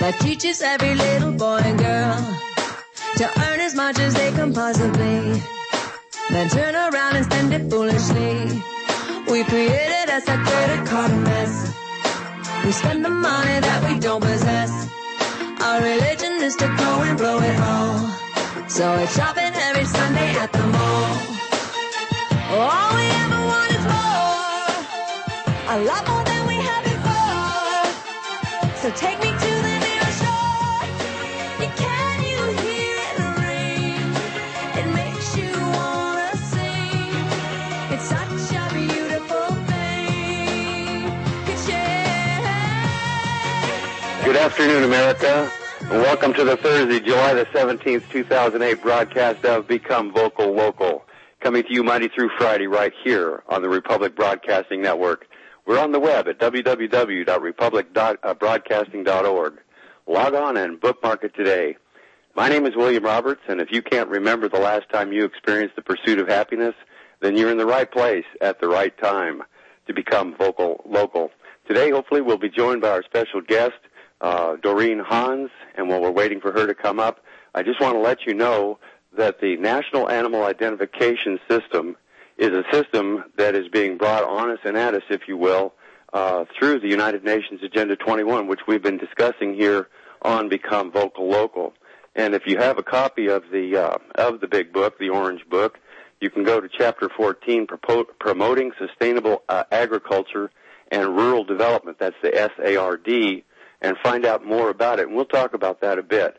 that teaches every little boy and girl to earn as much as they can possibly, then turn around and spend it foolishly. We created us a credit card mess. We spend the money that we don't possess. Our religion is to go and blow it all. So it's shopping every Sunday at the mall. All we ever want is more, a lot more than we had before. So take me to the nearest shore. Can you hear the rain? It makes you wanna sing. It's such a beautiful thing. Good afternoon, America. Welcome to the Thursday, July the 17th, 2008 broadcast of Become Vocal Local. Coming to you Monday through Friday right here on the Republic Broadcasting Network. We're on the web at www.republicbroadcasting.org. Log on and bookmark it today. My name is William Roberts, and if you can't remember the last time you experienced the pursuit of happiness, then you're in the right place at the right time to become vocal local. Today, hopefully, we'll be joined by our special guest, Doreen Hans, and while we're waiting for her to come up, I just want to let you know that the National Animal Identification System is a system that is being brought on us and at us, if you will, through the United Nations Agenda 21, which we've been discussing here on Become Vocal Local. And if you have a copy of the big book, the Orange Book, you can go to Chapter 14, Promoting Sustainable Agriculture and Rural Development. That's the SARD. And find out more about it. And we'll talk about that a bit.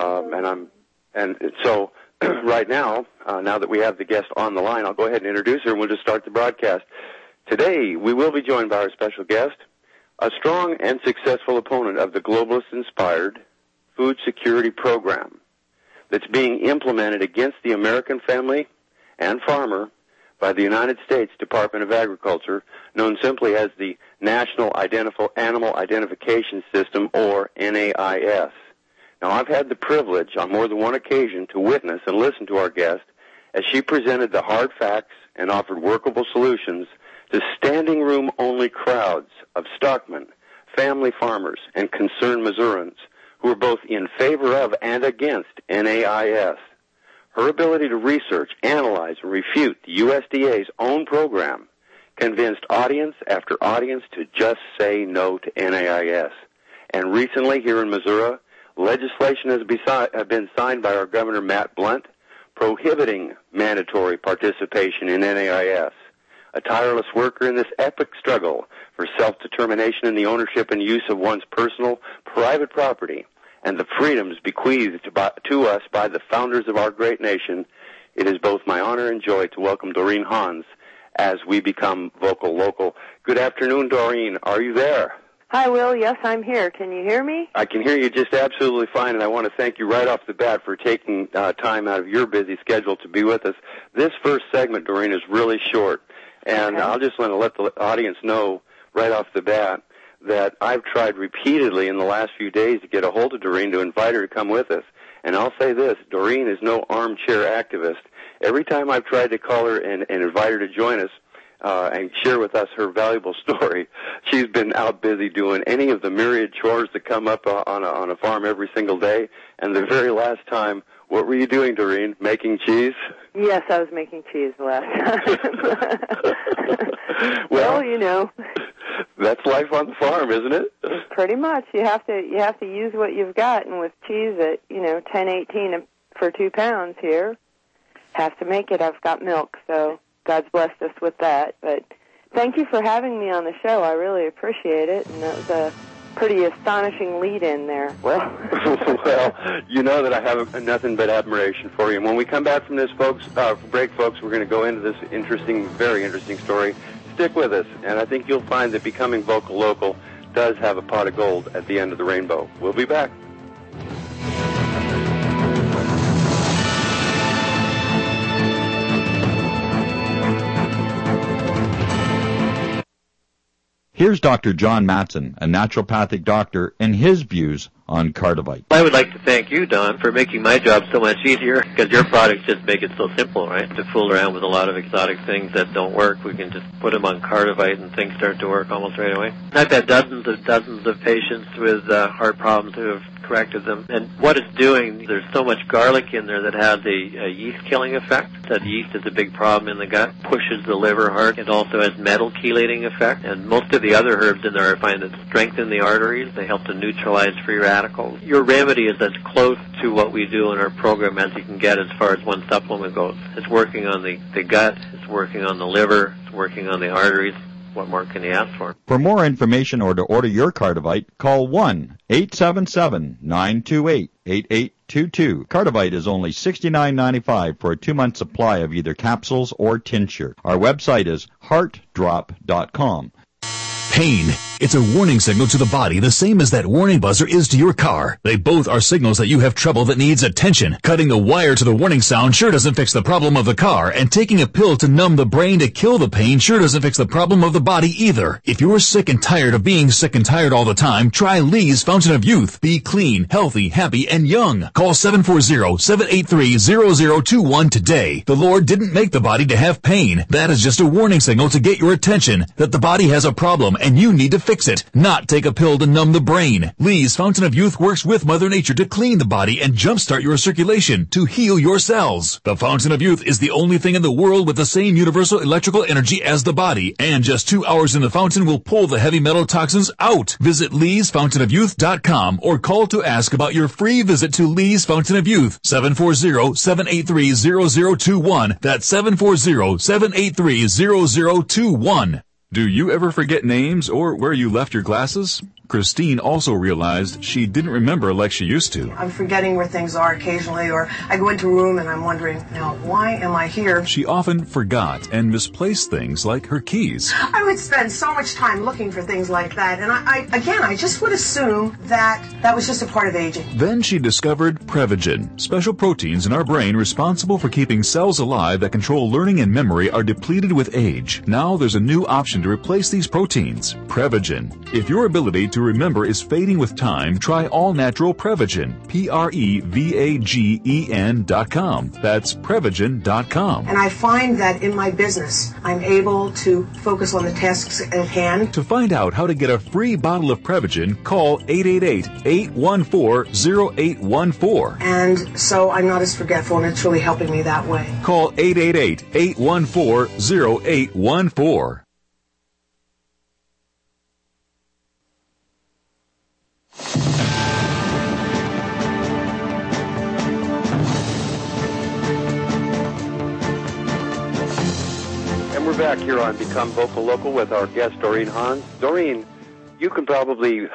So right now, now that we have the guest on the line, I'll go ahead and introduce her, and we'll just start the broadcast. Today, we will be joined by our special guest, a strong and successful opponent of the globalist-inspired food security program that's being implemented against the American family and farmer by the United States Department of Agriculture, known simply as the National Animal Identification System, or NAIS. Now, I've had the privilege on more than one occasion to witness and listen to our guest as she presented the hard facts and offered workable solutions to standing room only crowds of stockmen, family farmers, and concerned Missourians who are both in favor of and against NAIS. Her ability to research, analyze, and refute the USDA's own program convinced audience after audience to just say no to NAIS. And recently, here in Missouri, legislation has been signed by our Governor Matt Blunt prohibiting mandatory participation in NAIS. A tireless worker in this epic struggle for self-determination in the ownership and use of one's personal, private property and the freedoms bequeathed to us by the founders of our great nation, it is both my honor and joy to welcome Doreen Hans as we become vocal local. Good afternoon, Doreen. Are you there? Hi, Will. Yes, I'm here. Can you hear me? I can hear you just absolutely fine, and I want to thank you right off the bat for taking time out of your busy schedule to be with us. This first segment, Doreen, is really short, and I'll just want to let the audience know right off the bat that I've tried repeatedly in the last few days to get a hold of Doreen to invite her to come with us. And I'll say this, Doreen is no armchair activist. Every time I've tried to call her and invite her to join us and share with us her valuable story, she's been out busy doing any of the myriad chores that come up on a farm every single day. And the very last time, what were you doing, Doreen? Making cheese? Yes, I was making cheese the last time. Well, you know. That's life on the farm, isn't it? Pretty much. You have to use what you've got, and with cheese at, $10.18 for 2 pounds here, have to make it. I've got milk, so God's blessed us with that. But thank you for having me on the show. I really appreciate it, and that was a pretty astonishing lead-in there. Well, you know that I have nothing but admiration for you. And when we come back from this break, folks, we're going to go into this very interesting story. Stick with us, and I think you'll find that becoming vocal local does have a pot of gold at the end of the rainbow. We'll be back. Here's Dr. John Matson, a naturopathic doctor, and his views on Cardivite. I would like to thank you, Don, for making my job so much easier, because your products just make it so simple, right? To fool around with a lot of exotic things that don't work, we can just put them on Cardivite and things start to work almost right away. I've had dozens of patients with heart problems who have corrected them. And what it's doing, there's so much garlic in there that has a yeast-killing effect. That yeast is a big problem in the gut, pushes the liver hard. It also has metal chelating effect. And most of the other herbs in there I find that strengthen the arteries. They help to neutralize free radicals. Your remedy is as close to what we do in our program as you can get as far as one supplement goes. It's working on the gut, it's working on the liver, it's working on the arteries. What more can you ask for? For more information or to order your Cardivite, call 1-877-928-8822. Cardivite is only $69.95 for a 2-month supply of either capsules or tincture. Our website is heartdrop.com. Pain. It's a warning signal to the body, the same as that warning buzzer is to your car. They both are signals that you have trouble that needs attention. Cutting the wire to the warning sound sure doesn't fix the problem of the car, and taking a pill to numb the brain to kill the pain sure doesn't fix the problem of the body either. If you're sick and tired of being sick and tired all the time, try Lee's Fountain of Youth. Be clean, healthy, happy, and young. Call 740-783-0021 today. The Lord didn't make the body to have pain. That is just a warning signal to get your attention that the body has a problem and you need to fix it, not take a pill to numb the brain. Lee's Fountain of Youth works with Mother Nature to clean the body and jumpstart your circulation to heal your cells. The Fountain of Youth is the only thing in the world with the same universal electrical energy as the body, and just 2 hours in the fountain will pull the heavy metal toxins out. Visit leesfountainofyouth.com or call to ask about your free visit to Lee's Fountain of Youth, 740-783-0021. That's 740-783-0021. Do you ever forget names or where you left your glasses? Christine also realized she didn't remember like she used to. I'm forgetting where things are occasionally, or I go into a room and I'm wondering, now, why am I here? She often forgot and misplaced things like her keys. I would spend so much time looking for things like that, and I just would assume that was just a part of aging. Then she discovered Prevagen. Special proteins in our brain responsible for keeping cells alive that control learning and memory are depleted with age. Now there's a new option to replace these proteins, Prevagen. If your ability to remember is fading with time, try all-natural Prevagen, Prevagen.com. That's Prevagen.com. And I find that in my business, I'm able to focus on the tasks at hand. To find out how to get a free bottle of Prevagen, call 888-814-0814. And so I'm not as forgetful, and it's really helping me that way. Call 888-814-0814. We're back here on Become Vocal Local with our guest, Doreen Hans. Doreen, you can probably,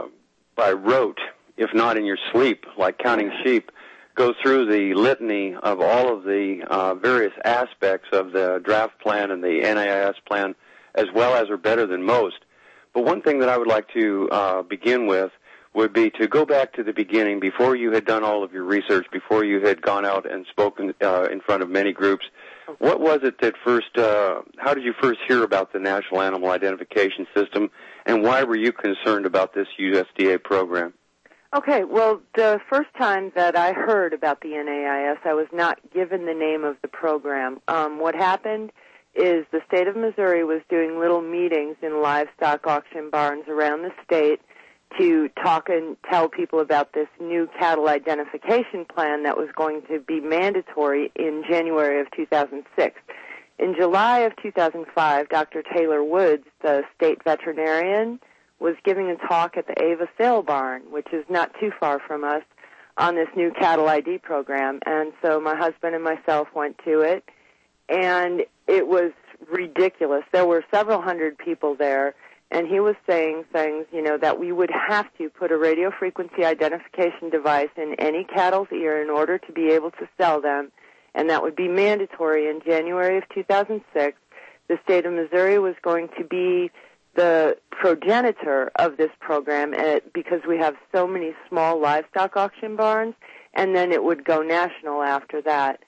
by rote, if not in your sleep, like counting sheep, go through the litany of all of the various aspects of the draft plan and the NAIS plan, as well as or better than most. But one thing that I would like to begin with would be to go back to the beginning, before you had done all of your research, before you had gone out and spoken in front of many groups. What was it that first, how did you first hear about the National Animal Identification System, and why were you concerned about this USDA program? Okay, well, the first time that I heard about the NAIS, I was not given the name of the program. What happened is the state of Missouri was doing little meetings in livestock auction barns around the state to talk and tell people about this new cattle identification plan that was going to be mandatory in January of 2006. In July of 2005, Dr. Taylor Woods, the state veterinarian, was giving a talk at the Ava Sale Barn, which is not too far from us, on this new cattle ID program. And so my husband and myself went to it, and it was ridiculous. There were several hundred people there, and he was saying things, that we would have to put a radio frequency identification device in any cattle's ear in order to be able to sell them, and that would be mandatory in January of 2006. The state of Missouri was going to be the progenitor of this program because we have so many small livestock auction barns, and then it would go national after that.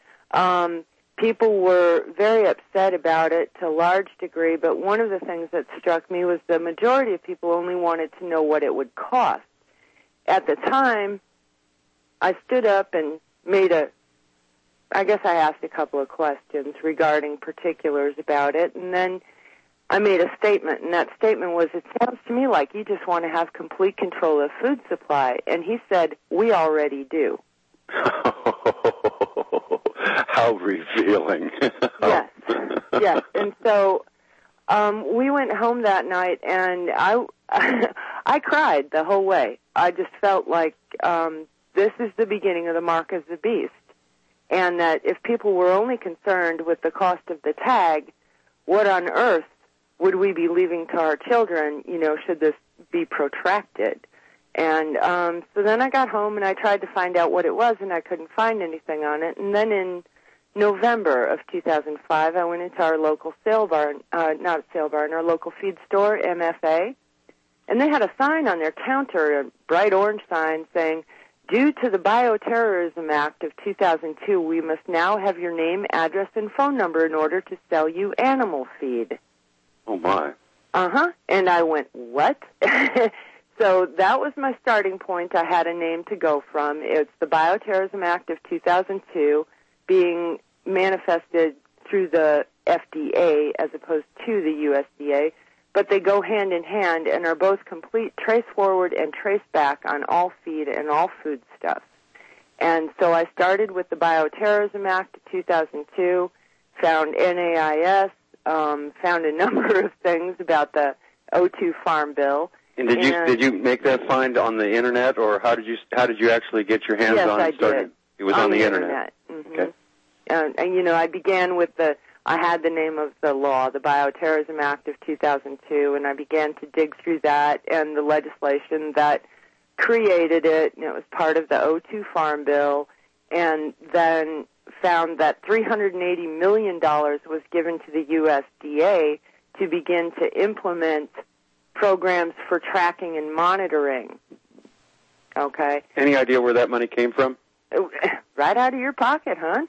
People were very upset about it to a large degree, but one of the things that struck me was the majority of people only wanted to know what it would cost. at the time, I stood up and I guess I asked a couple of questions regarding particulars about it, and then I made a statement, and that statement was, it sounds to me like you just want to have complete control of food supply. And he said, we already do. How revealing. Yes, yes. And so we went home that night, and I cried the whole way. I just felt like this is the beginning of the mark of the beast, and that if people were only concerned with the cost of the tag, what on earth would we be leaving to our children, should this be protracted? And so then I got home and I tried to find out what it was, and I couldn't find anything on it. And then in November of 2005, I went into our local our local feed store, MFA, and they had a sign on their counter, a bright orange sign saying, due to the Bioterrorism Act of 2002, we must now have your name, address, and phone number in order to sell you animal feed. Oh, my. Uh-huh. And I went, what? So that was my starting point. I had a name to go from. It's the Bioterrorism Act of 2002 being manifested through the FDA as opposed to the USDA, but they go hand in hand and are both complete trace forward and trace back on all feed and all food stuff. And so I started with the Bioterrorism Act of 2002, found NAIS, found a number of things about the O2 Farm Bill. And did you make that find on the internet, or how did you actually get your hands on it? Yes, I did. It was on the internet. Mm-hmm. Okay. And I began with I had the name of the law, the Bioterrorism Act of 2002, and I began to dig through that and the legislation that created it, and it was part of the O2 Farm Bill, and then found that $380 million was given to the USDA to begin to implement programs for tracking and monitoring. Okay? Any idea where that money came from? Right out of your pocket, hon.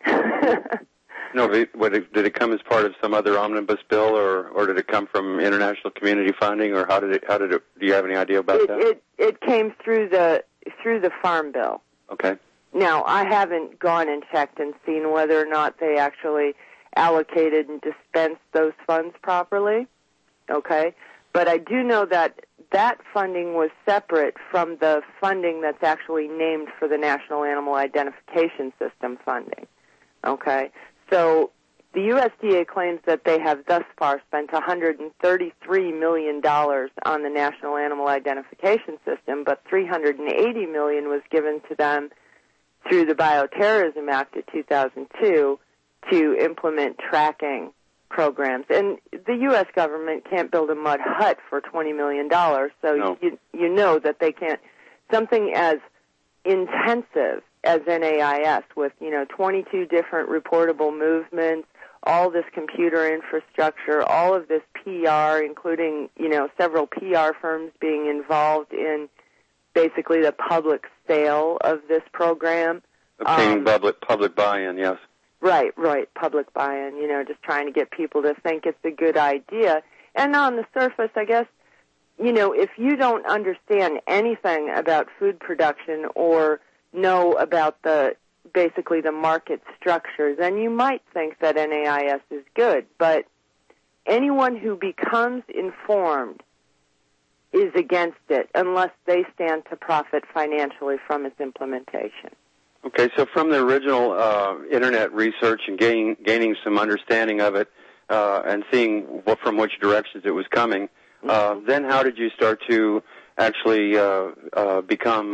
No, did it come as part of some other omnibus bill, or did it come from international community funding, or how did it? Do you have any idea about that? It came through the Farm Bill. Okay. Now, I haven't gone and checked and seen whether or not they actually allocated and dispensed those funds properly. Okay, but I do know that funding was separate from the funding that's actually named for the National Animal Identification System funding. Okay. So the USDA claims that they have thus far spent $133 million on the National Animal Identification System, but $380 million was given to them through the Bioterrorism Act of 2002 to implement tracking programs. And the U.S. government can't build a mud hut for $20 million, so no. you know that they can't. Something as intensive as NAIS with, 22 different reportable movements, all this computer infrastructure, all of this PR, including, several PR firms being involved in basically the public sale of this program. Obtaining public buy-in, yes. Right, public buy-in, just trying to get people to think it's a good idea. And on the surface, I guess, if you don't understand anything about food production or know about basically the market structure, then you might think that NAIS is good. But anyone who becomes informed is against it unless they stand to profit financially from its implementation. Okay, so from the original internet research and gaining some understanding of it and seeing from which directions it was coming, then how did you start to actually become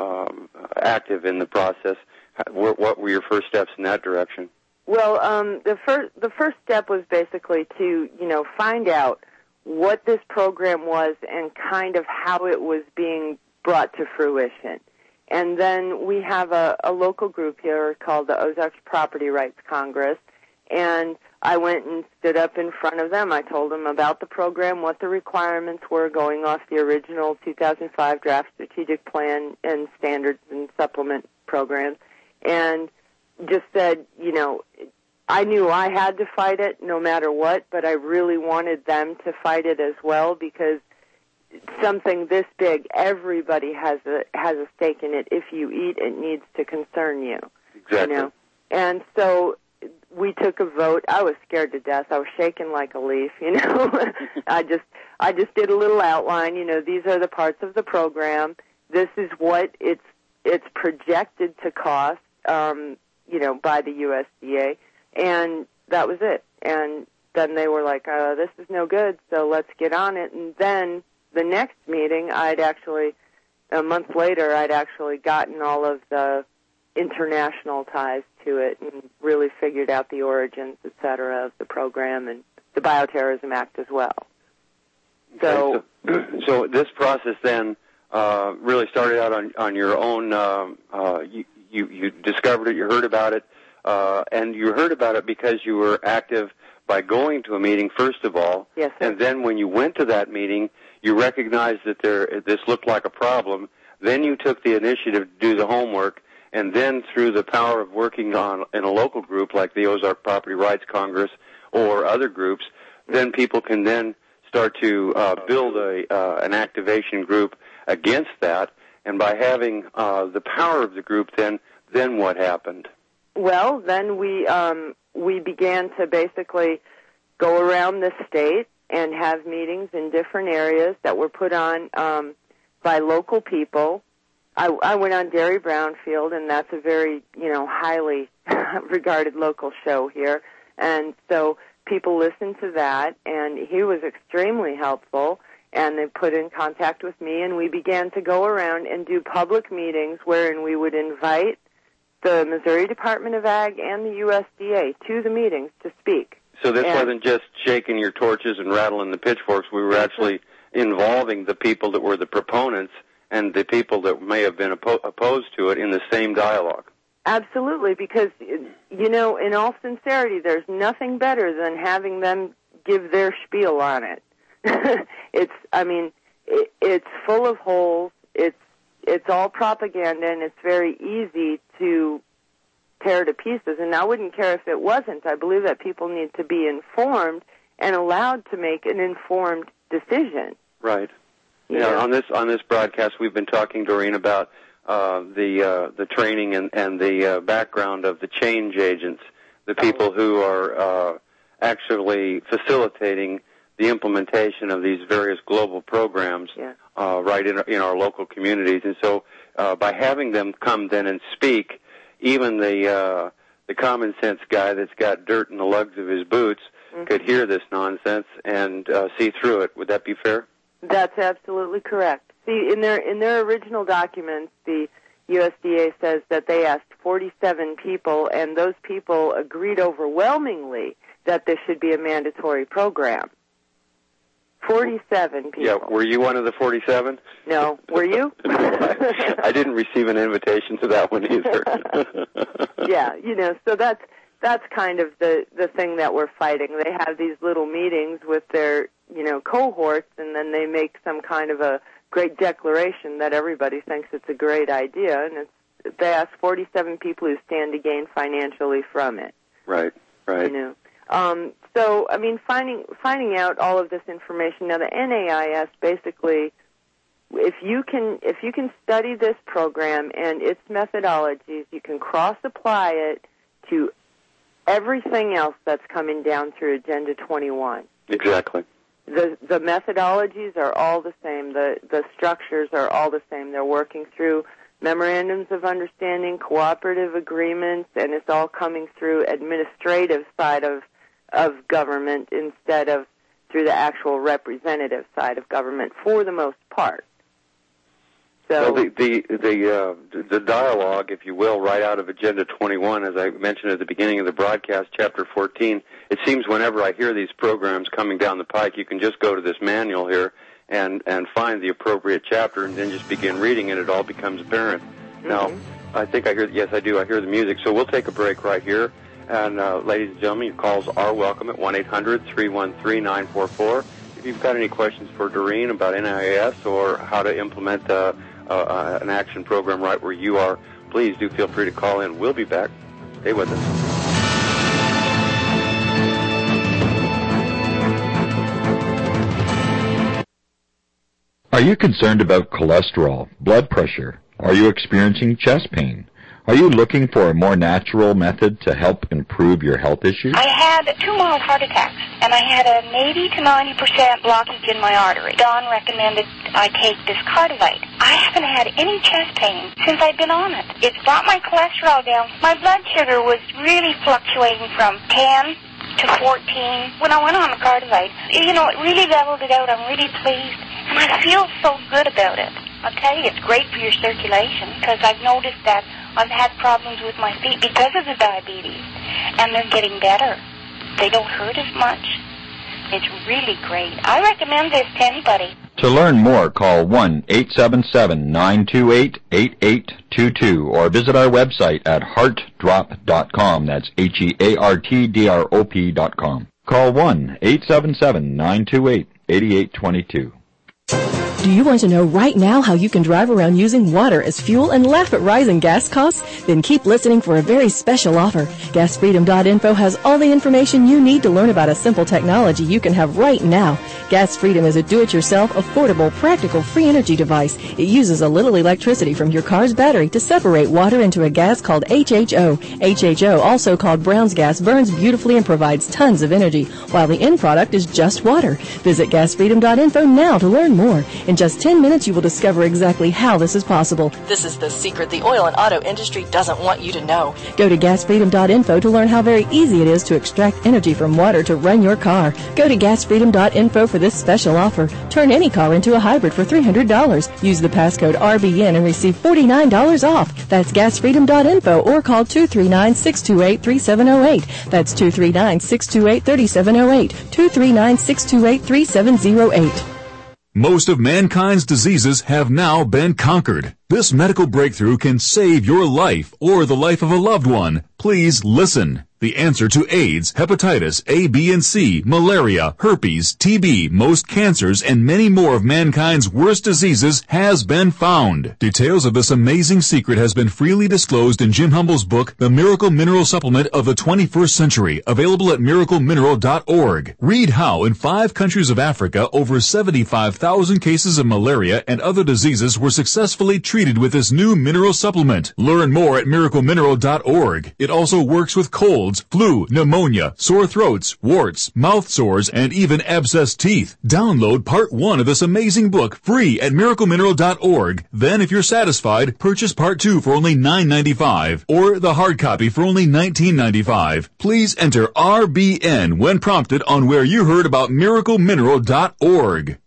active in the process? What were your first steps in that direction? Well, the first step was basically to find out what this program was and kind of how it was being brought to fruition. And then we have a local group here called the Ozarks Property Rights Congress, and I went and stood up in front of them. I told them about the program, what the requirements were going off the original 2005 draft strategic plan and standards and supplement programs, and just said, I knew I had to fight it no matter what, but I really wanted them to fight it as well because something this big, everybody has a stake in it. If you eat, it needs to concern you. Exactly. You know? And so we took a vote. I was scared to death. I was shaking like a leaf, you know. I just did a little outline, you know, these are the parts of the program. This is what it's projected to cost, you know, by the USDA. And that was it. And then they were like, this is no good, so let's get on it. And then the next meeting, a month later, I'd actually gotten all of the international ties to it and really figured out the origins, et cetera, of the program and the Bioterrorism Act as well. So this process then really started out on your own. You discovered it, you heard about it, and you heard about it because you were active by going to a meeting, first of all. Yes, sir. And then when you went to that meeting, you recognized that this looked like a problem. Then you took the initiative to do the homework, and then through the power of working in a local group like the Ozark Property Rights Congress or other groups, then people can then start to build an activation group against that. And by having the power of the group, then what happened? Well, then we began to basically go around the state and have meetings in different areas that were put on by local people. I went on Derry Brownfield, and that's a very, you know, highly regarded local show here. And so people listened to that, and he was extremely helpful, and they put in contact with me, and we began to go around and do public meetings wherein we would invite the Missouri Department of Ag and the USDA to the meetings to speak. So this wasn't just shaking your torches and rattling the pitchforks. We were actually involving the people that were the proponents and the people that may have been opposed to it in the same dialogue. Absolutely, because, you know, in all sincerity, there's nothing better than having them give their spiel on it. It's full of holes. It's all propaganda, and it's very easy to tear to pieces. And I wouldn't care if it wasn't. I believe that people need to be informed and allowed to make an informed decision. Right. Yeah. On this broadcast, we've been talking, Doreen, about the training and the background of the change agents, the people who are actually facilitating the implementation of these various global programs right in our local communities. And so by having them come then and speak, even the common sense guy that's got dirt in the lugs of his boots could hear this nonsense and see through it. Would that be fair? That's absolutely correct. See, in their original documents, the USDA says that they asked 47 people, and those people agreed overwhelmingly that this should be a mandatory program. 47 people. Yeah, were you one of the 47? No. Were you? I didn't receive an invitation to that one either. Yeah, you know, so that's kind of the thing that we're fighting. They have these little meetings with their, you know, cohorts, and then they make some kind of a great declaration that everybody thinks it's a great idea, and they ask 47 people who stand to gain financially from it. Right. You know. So, I mean, finding out all of this information. Now, the NAIS basically, if you can study this program and its methodologies, you can cross-apply it to everything else that's coming down through Agenda 21. Exactly. The methodologies are all the same. The structures are all the same. They're working through memorandums of understanding, cooperative agreements, and it's all coming through administrative side of government instead of through the actual representative side of government for the most part. So well, the dialogue, if you will, right out of Agenda 21, as I mentioned at the beginning of the broadcast, Chapter 14, it seems whenever I hear these programs coming down the pike, you can just go to this manual here and find the appropriate chapter and then just begin reading it. It all becomes apparent. Mm-hmm. Now, I think I hear the music. So we'll take a break right here. And ladies and gentlemen, your calls are welcome at 1-800-313-944. If you've got any questions for Doreen about NAIS or how to implement an action program right where you are, please do feel free to call in. We'll be back. Stay with us. Are you concerned about cholesterol, blood pressure? Are you experiencing chest pain? Are you looking for a more natural method to help improve your health issues? I had 2 mild heart attacks, and I had an 80 to 90% blockage in my artery. Don recommended I take this Cardivite. I haven't had any chest pain since I've been on it. It's brought my cholesterol down. My blood sugar was really fluctuating from 10 to 14 when I went on the Cardivite. You know, it really leveled it out. I'm really pleased, and I feel so good about it. I'll tell you, it's great for your circulation, because I've noticed that I've had problems with my feet because of the diabetes, and they're getting better. They don't hurt as much. It's really great. I recommend this to anybody. To learn more, call 1-877-928-8822 or visit our website at heartdrop.com. That's HEARTDROP.com. Call 1-877-928-8822. Do you want to know right now how you can drive around using water as fuel and laugh at rising gas costs? Then keep listening for a very special offer. GasFreedom.info has all the information you need to learn about a simple technology you can have right now. Gas Freedom is a do-it-yourself, affordable, practical, free energy device. It uses a little electricity from your car's battery to separate water into a gas called HHO. HHO, also called Brown's gas, burns beautifully and provides tons of energy, while the end product is just water. Visit GasFreedom.info now to learn more. In just 10 minutes, you will discover exactly how this is possible. This is the secret the oil and auto industry doesn't want you to know. Go to GasFreedom.info to learn how very easy it is to extract energy from water to run your car. Go to GasFreedom.info for this special offer. Turn any car into a hybrid for $300. Use the passcode RBN and receive $49 off. That's GasFreedom.info or call 239-628-3708. That's 239-628-3708. 239-628-3708. Most of mankind's diseases have now been conquered. This medical breakthrough can save your life or the life of a loved one. Please listen. The answer to AIDS, hepatitis A, B, and C, malaria, herpes, TB, most cancers, and many more of mankind's worst diseases has been found. Details of this amazing secret has been freely disclosed in Jim Humble's book, The Miracle Mineral Supplement of the 21st Century, available at miraclemineral.org. Read how in 5 countries of Africa, over 75,000 cases of malaria and other diseases were successfully treated with this new mineral supplement. Learn more at miraclemineral.org. It also works with colds, flu, pneumonia, sore throats, warts, mouth sores, and even abscessed teeth. Download part 1 of this amazing book free at miraclemineral.org. Then, if you're satisfied, purchase part 2 for only $9.95 or the hard copy for only $19.95. Please enter RBN when prompted on where you heard about miraclemineral.org.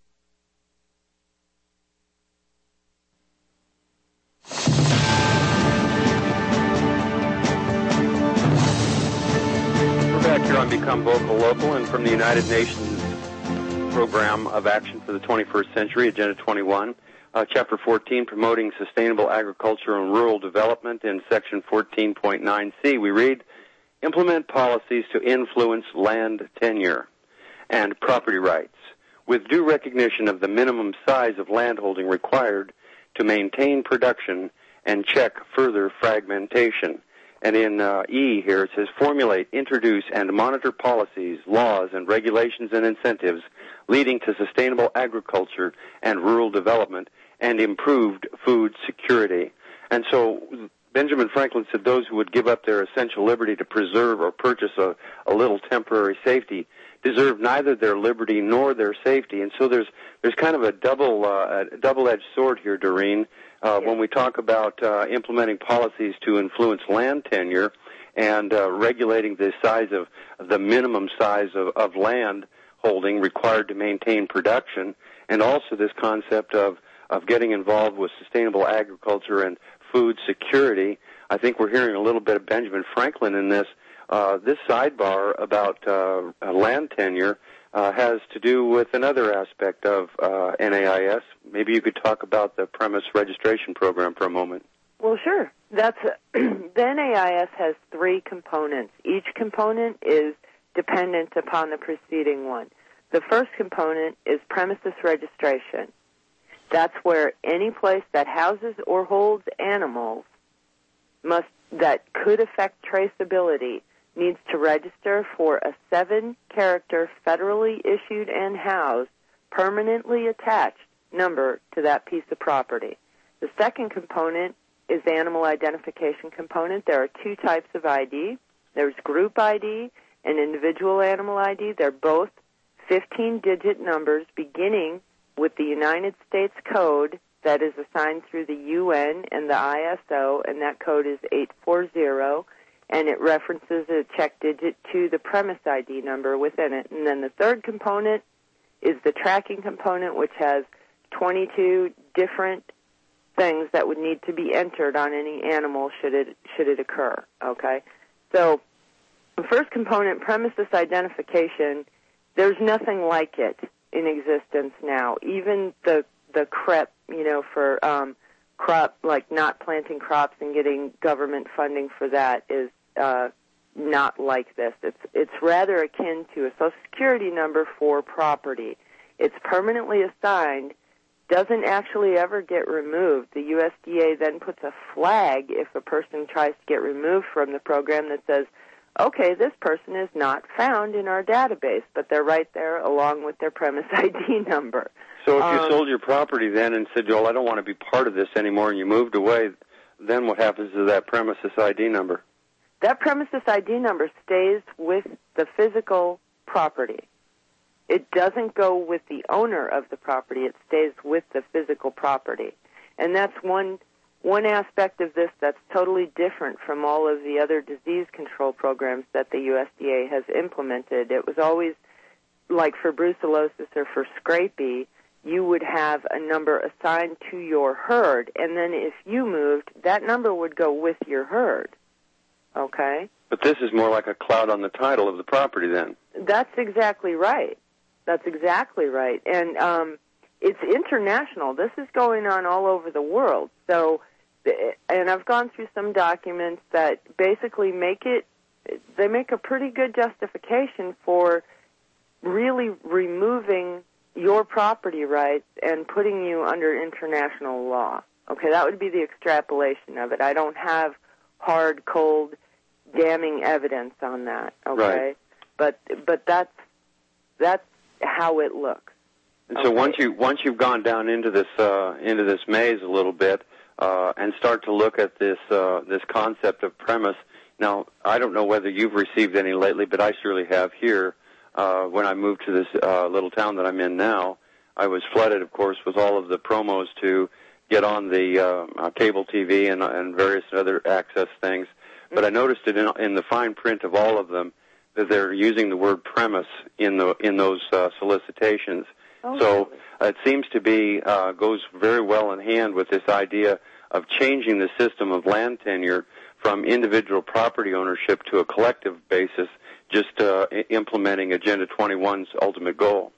Here on Become Vocal Local and from the United Nations Program of Action for the 21st Century, Agenda 21, Chapter 14, Promoting Sustainable Agriculture and Rural Development. In Section 14.9c, we read, implement policies to influence land tenure and property rights with due recognition of the minimum size of landholding required to maintain production and check further fragmentation. And in E here it says, formulate, introduce, and monitor policies, laws, and regulations and incentives leading to sustainable agriculture and rural development and improved food security. And so Benjamin Franklin said those who would give up their essential liberty to preserve or purchase a little temporary safety deserve neither their liberty nor their safety. And so there's kind of a double-edged sword here, Doreen. When we talk about implementing policies to influence land tenure and regulating the size of the minimum size of land holding required to maintain production, and also this concept of getting involved with sustainable agriculture and food security, I think we're hearing a little bit of Benjamin Franklin in this. This sidebar about land tenure has to do with another aspect of NAIS. Maybe you could talk about the premise registration program for a moment. Well, sure. The NAIS has 3 components. Each component is dependent upon the preceding one. The first component is premises registration. That's where any place that houses or holds animals that could affect traceability needs to register for a 7-character federally issued and housed, permanently attached number to that piece of property. The second component is the animal identification component. There are two types of ID. There's group ID and individual animal ID. They're both 15-digit numbers beginning with the United States code that is assigned through the UN and the ISO, and that code is 840, and it references a check digit to the premise ID number within it. And then the third component is the tracking component, which has 22 different things that would need to be entered on any animal should it occur. Okay, so the first component, premises identification, there's nothing like it in existence now. Even the CREP, for crop, like not planting crops and getting government funding for that, is not like this. It's rather akin to a Social Security number for property. It's permanently assigned, doesn't actually ever get removed. The USDA then puts a flag if a person tries to get removed from the program that says, okay, this person is not found in our database, but they're right there along with their premise ID number. So if you sold your property then and said, Joel, I don't want to be part of this anymore, and you moved away, then what happens to that premises ID number? That premises ID number stays with the physical property. It doesn't go with the owner of the property. It stays with the physical property. And that's one aspect of this that's totally different from all of the other disease control programs that the USDA has implemented. It was always like for brucellosis or for scrapie, you would have a number assigned to your herd, and then if you moved, that number would go with your herd. Okay? But this is more like a cloud on the title of the property then. That's exactly right. That's exactly right. And it's international. This is going on all over the world. So, and I've gone through some documents that basically make a pretty good justification for really removing your property rights and putting you under international law. Okay, that would be the extrapolation of it. I don't have hard, cold, damning evidence on that. Okay, right. But that's how it looks. And so once you've gone down into this maze a little bit and start to look at this concept of premise. Now, I don't know whether you've received any lately, but I surely have here. When I moved to this little town that I'm in now, I was flooded, of course, with all of the promos to get on the cable TV and various other access things. But I noticed it in the fine print of all of them that they're using the word premise in those solicitations. Oh, so it seems to be goes very well in hand with this idea of changing the system of land tenure from individual property ownership to a collective basis, just implementing Agenda 21's ultimate goal.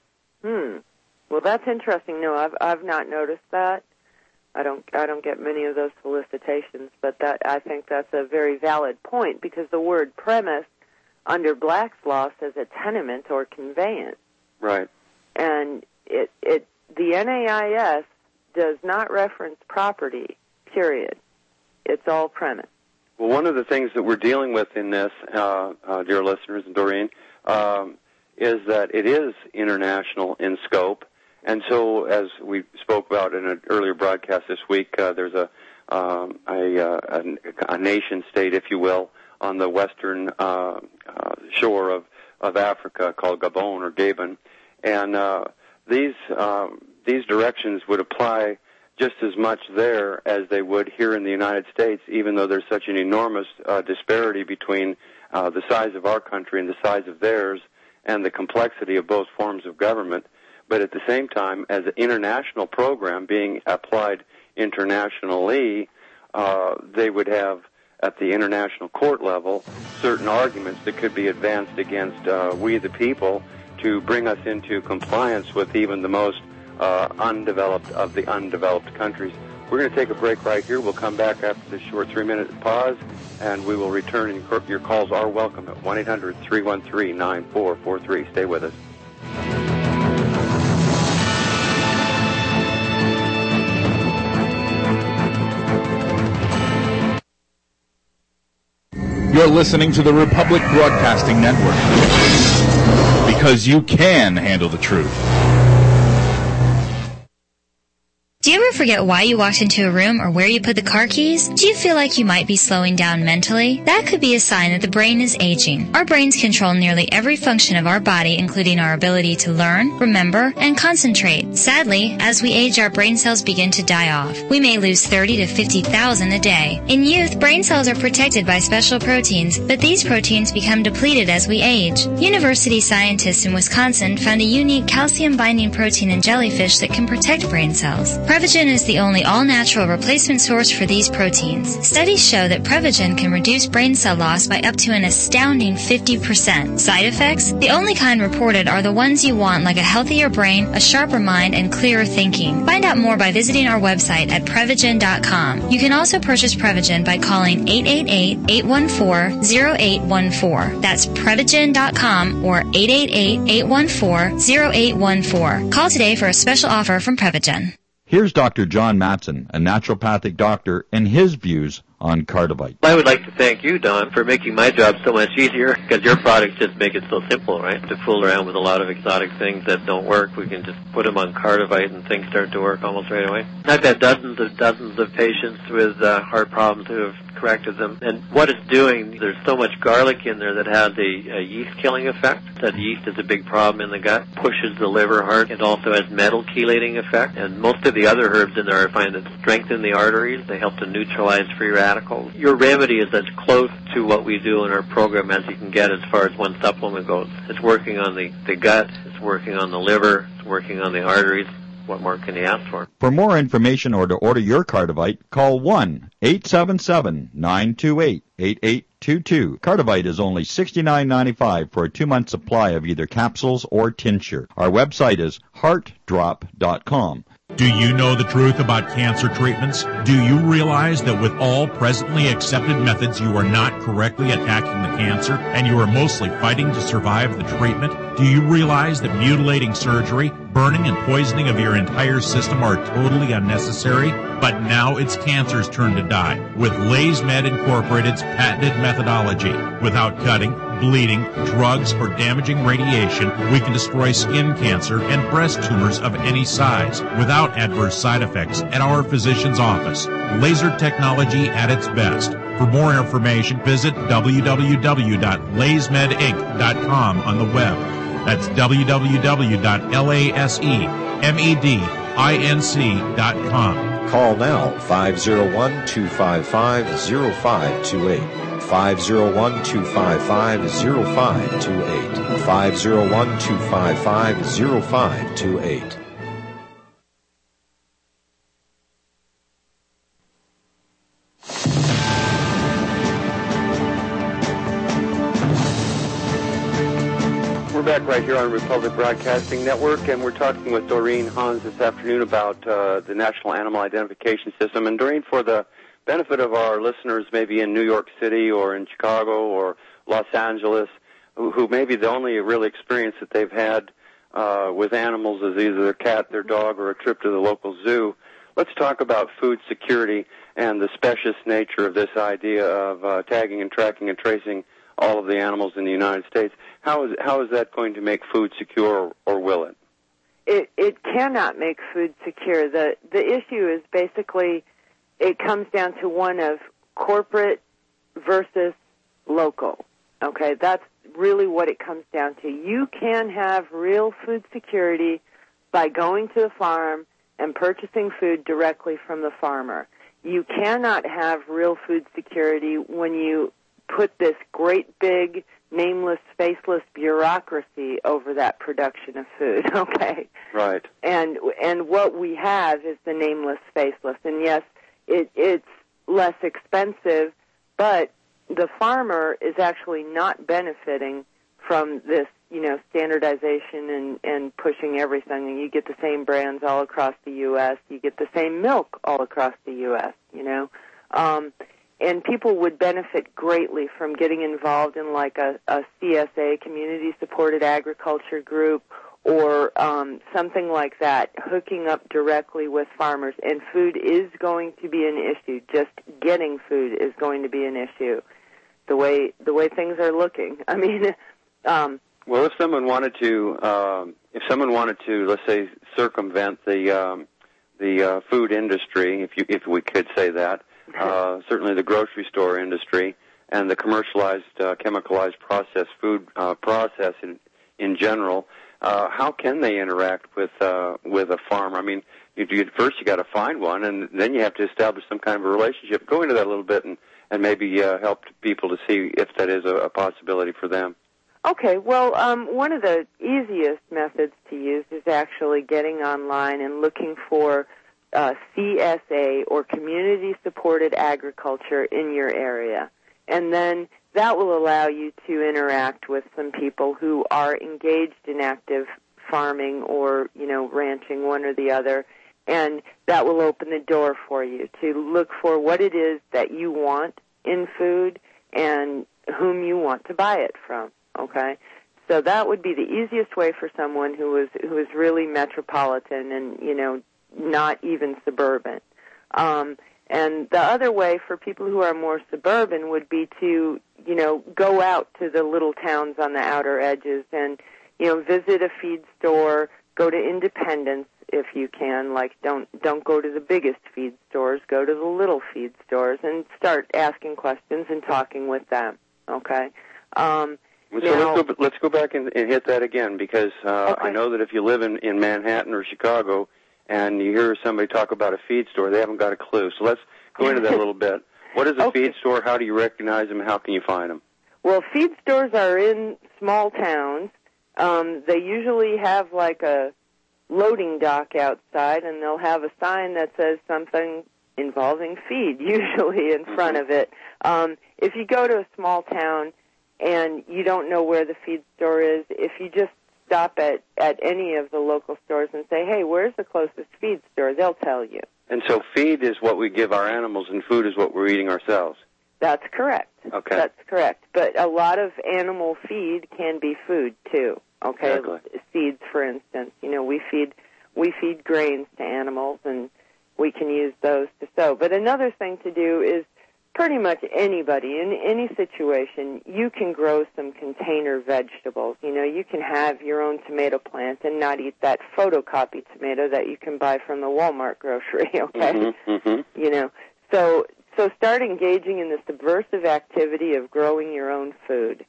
Well, that's interesting. No, I've not noticed that. I don't get many of those solicitations, but I think that's a very valid point, because the word premise under Black's law says a tenement or conveyance. Right. And the NAIS does not reference property, period. It's all premise. Well, one of the things that we're dealing with in this, dear listeners and Doreen, is that it is international in scope. And so, as we spoke about in an earlier broadcast this week, there's a nation state, if you will, on the western shore of Africa called Gabon or Gabon, and these directions would apply just as much there as they would here in the United States, even though there's such an enormous disparity between the size of our country and the size of theirs and the complexity of both forms of government. But at the same time, as an international program being applied internationally, they would have, at the international court level, certain arguments that could be advanced against we the people to bring us into compliance with even the most undeveloped of the undeveloped countries. We're going to take a break right here. We'll come back after this short 3-minute pause, and we will return. And your calls are welcome at 1-800-313-9443. Stay with us. You're listening to the Republic Broadcasting Network, because you can handle the truth. Do you ever forget why you walked into a room or where you put the car keys? Do you feel like you might be slowing down mentally? That could be a sign that the brain is aging. Our brains control nearly every function of our body, including our ability to learn, remember, and concentrate. Sadly, as we age, our brain cells begin to die off. We may lose 30 to 50,000 a day. In youth, brain cells are protected by special proteins, but these proteins become depleted as we age. University scientists in Wisconsin found a unique calcium-binding protein in jellyfish that can protect brain cells. Prevagen is the only all-natural replacement source for these proteins. Studies show that Prevagen can reduce brain cell loss by up to an astounding 50%. Side effects? The only kind reported are the ones you want, like a healthier brain, a sharper mind, and clearer thinking. Find out more by visiting our website at Prevagen.com. You can also purchase Prevagen by calling 888-814-0814. That's Prevagen.com or 888-814-0814. Call today for a special offer from Prevagen. Here's Dr. John Matson, a naturopathic doctor, and his views on Cardivite. I would like to thank you, Don, for making my job so much easier, because your products just make it so simple, right? To fool around with a lot of exotic things that don't work, we can just put them on Cardivite and things start to work almost right away. I've had dozens of patients with heart problems who have corrected them, and what it's doing, there's so much garlic in there that has a yeast-killing effect. That yeast is a big problem in the gut, pushes the liver hard. It also has metal chelating effect, and most of the other herbs in there I find that strengthen the arteries. They help to neutralize free radicals. Your remedy is as close to what we do in our program as you can get as far as one supplement goes. It's working on the gut, it's working on the liver, it's working on the arteries. What more can you ask for? For more information or to order your Cardivite, call 1-877-928-8822. Cardivite is only $69.95 for a 2-month supply of either capsules or tincture. Our website is heartdrop.com. Do you know the truth about cancer treatments? Do you realize that with all presently accepted methods, you are not correctly attacking the cancer and you are mostly fighting to survive the treatment? Do you realize that mutilating surgery, burning and poisoning of your entire system are totally unnecessary? But now it's cancer's turn to die with LaysMed Incorporated's patented methodology. Without cutting, bleeding, drugs, or damaging radiation, we can destroy skin cancer and breast tumors of any size without adverse side effects at our physician's office. Laser technology at its best. For more information, visit www.laysmedinc.com on the web. That's www.laysmedinc.com. Call now, 501-255-0528. 501-255-0528. 501-255-0528. We're back right here on Republic Broadcasting Network, and we're talking with Doreen Hans this afternoon about the National Animal Identification System. And Doreen, for the benefit of our listeners maybe in New York City or in Chicago or Los Angeles, who maybe the only real experience that they've had with animals is either their cat, their dog, or a trip to the local zoo, let's talk about food security and the specious nature of this idea of tagging and tracking and tracing all of the animals in the United States. How is that going to make food secure, or will it? It cannot make food secure. The issue is basically it comes down to one of corporate versus local. Okay, that's really what it comes down to. You can have real food security by going to the farm and purchasing food directly from the farmer. You cannot have real food security when you put this great big nameless, faceless bureaucracy over that production of food, okay? Right. And what we have is the nameless, faceless. And yes, it's less expensive, but the farmer is actually not benefiting from this, standardization and pushing everything. And you get the same brands all across the U.S. You get the same milk all across the U.S., and people would benefit greatly from getting involved in like a CSA, community-supported agriculture group, or something like that, hooking up directly with farmers. And food is going to be an issue. Just getting food is going to be an issue. The way things are looking. I mean, well, if someone wanted to, let's say, circumvent the the food industry, if we could say that, certainly the grocery store industry, and the commercialized, chemicalized processed food process in general. How can they interact with a farmer? I mean, first you got to find one, and then you have to establish some kind of a relationship. Go into that a little bit and maybe help people to see if that is a possibility for them. Okay, well, one of the easiest methods to use is actually getting online and looking for CSA, or Community Supported Agriculture, in your area. And then that will allow you to interact with some people who are engaged in active farming or, ranching, one or the other, and that will open the door for you to look for what it is that you want in food and whom you want to buy it from. Okay, so that would be the easiest way for someone who is really metropolitan and not even suburban. And the other way for people who are more suburban would be to go out to the little towns on the outer edges and visit a feed store, go to independents if you can. Like don't go to the biggest feed stores, go to the little feed stores and start asking questions and talking with them. Okay. So let's go back and hit that again, because I know that if you live in Manhattan or Chicago and you hear somebody talk about a feed store, they haven't got a clue. So let's go into that a little bit. What is a feed store? How do you recognize them? How can you find them? Well, feed stores are in small towns. They usually have like a loading dock outside, and they'll have a sign that says something involving feed, usually in front of it. If you go to a small town and you don't know where the feed store is, if you just stop at any of the local stores and say, hey, where's the closest feed store, they'll tell you. And so feed is what we give our animals, and food is what we're eating ourselves. That's correct. Okay. That's correct. But a lot of animal feed can be food, too. Okay? Exactly. Seeds, for instance. We feed grains to animals, and we can use those to sow. But another thing to do is pretty much anybody, in any situation, you can grow some container vegetables. You can have your own tomato plant and not eat that photocopy tomato that you can buy from the Walmart grocery, okay? So start engaging in the subversive activity of growing your own food.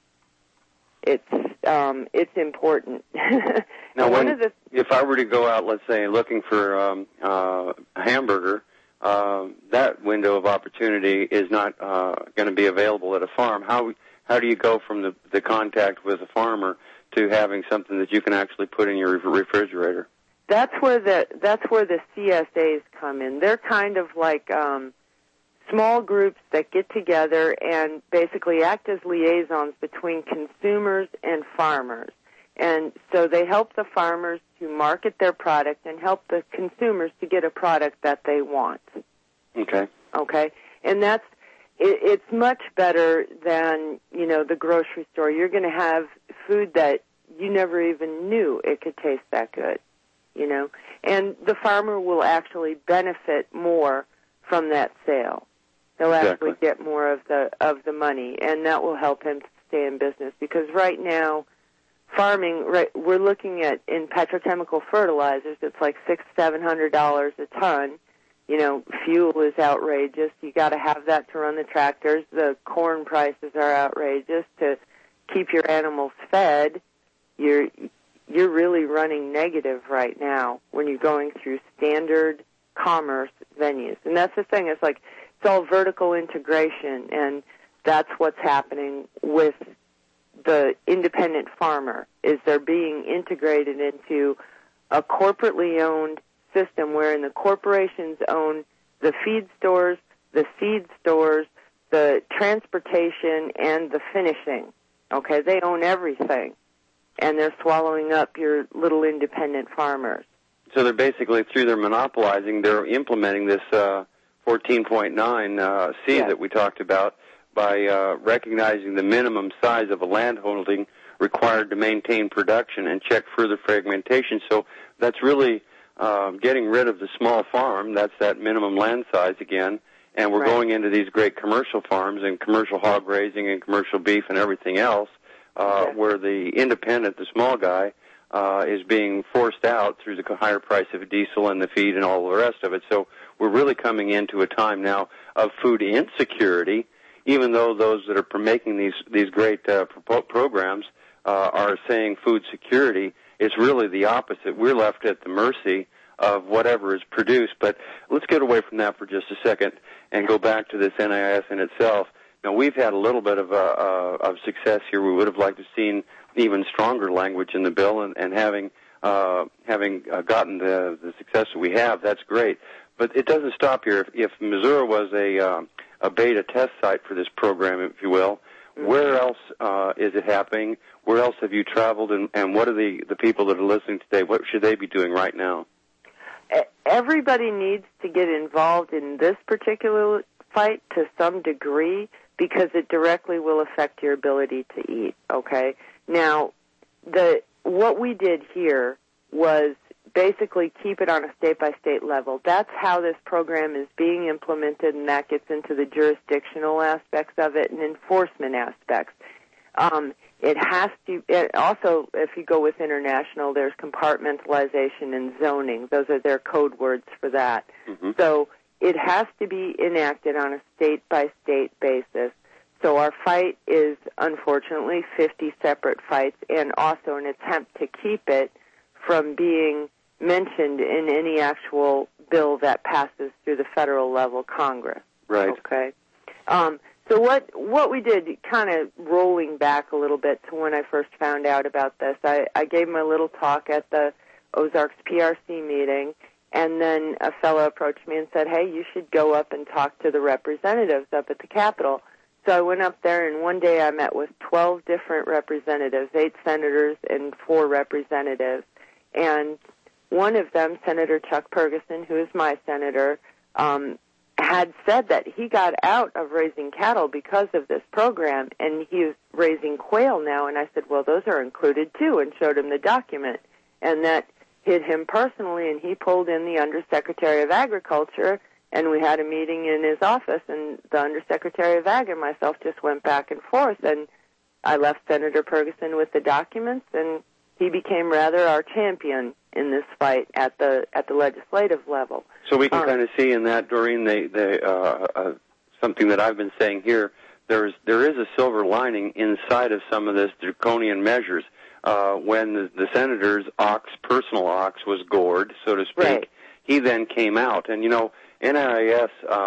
It's important. Now, if I were to go out, let's say, looking for a hamburger, that window of opportunity is not going to be available at a farm. How do you go from the contact with a farmer to having something that you can actually put in your refrigerator? That's where the CSAs come in. They're kind of like small groups that get together and basically act as liaisons between consumers and farmers. And so they help the farmers to market their product and help the consumers to get a product that they want. Okay. Okay? And it's much better than, the grocery store. You're going to have food that you never even knew it could taste that good, And the farmer will actually benefit more from that sale. They'll actually get more of the money, and that will help him to stay in business. Because right now, farming, we're looking at, in petrochemical fertilizers, it's like $600-700 a ton. Fuel is outrageous. You got to have that to run the tractors. The corn prices are outrageous to keep your animals fed. You're really running negative right now when you're going through standard commerce venues. And that's the thing. It's all vertical integration, and that's what's happening with the independent farmer, is they're being integrated into a corporately owned system wherein the corporations own the feed stores, the seed stores, the transportation, and the finishing. Okay, they own everything, and they're swallowing up your little independent farmers. So they're basically, through their monopolizing, they're implementing this 14.9 C that we talked about by recognizing the minimum size of a landholding required to maintain production and check further fragmentation. So that's really getting rid of the small farm. That's that minimum land size again. And we're going into these great commercial farms and commercial hog raising and commercial beef and everything else, where the independent, the small guy, is being forced out through the higher price of diesel and the feed and all the rest of it. So we're really coming into a time now of food insecurity, even though those that are making these great programs are saying food security. It's really the opposite. We're left at the mercy of whatever is produced. But let's get away from that for just a second and go back to this NIS in itself. Now, we've had a little bit of success here. We would have liked to have seen even stronger language in the bill, and having gotten the success that we have, that's great. But it doesn't stop here. If Missouri was a beta test site for this program, if you will, where else is it happening? Where else have you traveled, and what are the people that are listening today, what should they be doing right now? Everybody needs to get involved in this particular fight to some degree, because it directly will affect your ability to eat, okay? Now, what we did here was basically keep it on a state-by-state level. That's how this program is being implemented, and that gets into the jurisdictional aspects of it and enforcement aspects. It has to, also, if you go with international, there's compartmentalization and zoning. Those are their code words for that. Mm-hmm. So it has to be enacted on a state-by-state basis. So our fight is, unfortunately, 50 separate fights, and also an attempt to keep it from being mentioned in any actual bill that passes through the federal level Congress. Right. Okay. So what we did, kind of rolling back a little bit to when I first found out about this, I gave my little talk at the Ozarks PRC meeting, and then a fellow approached me and said, hey, you should go up and talk to the representatives up at the Capitol. So I went up there, and one day I met with 12 different representatives, 8 senators and 4 representatives. And one of them, Senator Chuck Ferguson, who is my senator, had said that he got out of raising cattle because of this program, and he is raising quail now. And I said, well, those are included too, and showed him the document. And that hit him personally, and he pulled in the Undersecretary of Agriculture, and we had a meeting in his office, and the Undersecretary of Ag and myself just went back and forth, and I left Senator Ferguson with the documents, and he became rather our champion in this fight at the legislative level. So we can kind of see in that, Doreen, something that I've been saying here, there is a silver lining inside of some of this draconian measures. When the senator's personal ox was gored, so to speak, right, he then came out. And, NIS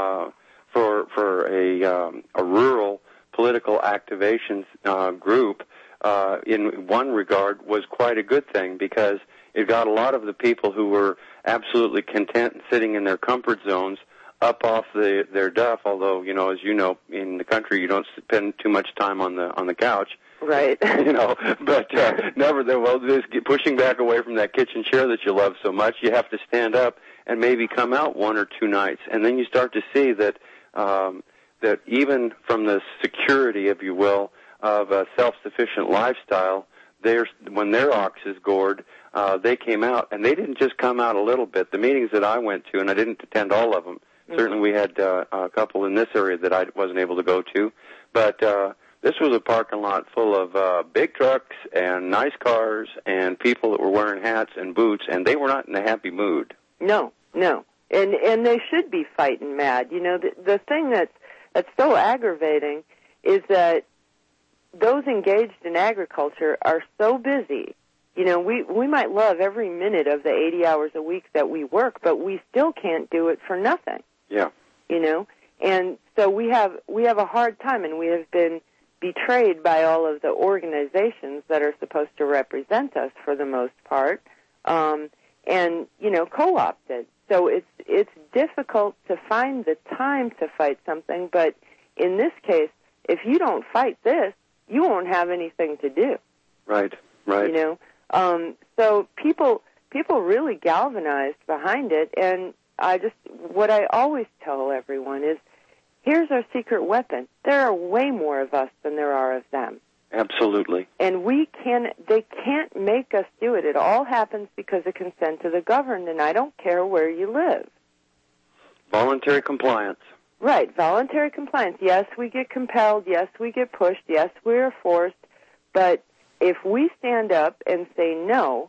for a rural political activation group, in one regard, was quite a good thing, because it got a lot of the people who were absolutely content and sitting in their comfort zones up off their duff. Although, as you know, in the country you don't spend too much time on the couch. Right. But nevertheless, just pushing back away from that kitchen chair that you love so much, you have to stand up and maybe come out 1 or 2 nights, and then you start to see that that even from the security, if you will, of a self-sufficient lifestyle, when their ox is gored, they came out, and they didn't just come out a little bit. The meetings that I went to, and I didn't attend all of them. Mm-hmm. Certainly, we had a couple in this area that I wasn't able to go to, but. This was a parking lot full of big trucks and nice cars and people that were wearing hats and boots, and they were not in a happy mood. No. And they should be fighting mad. The thing that's so aggravating is that those engaged in agriculture are so busy. We might love every minute of the 80 hours a week that we work, but we still can't do it for nothing. Yeah. And so we have a hard time, and we have been betrayed by all of the organizations that are supposed to represent us for the most part, and co-opted. So it's difficult to find the time to fight something, but in this case, if you don't fight this, you won't have anything to do. Right. So people really galvanized behind it, and what I always tell everyone is, here's our secret weapon. There are way more of us than there are of them. Absolutely. And they can't make us do it. It all happens because of consent of the governed, and I don't care where you live. Voluntary compliance. Right, voluntary compliance. Yes, we get compelled. Yes, we get pushed. Yes, we're forced. But if we stand up and say no,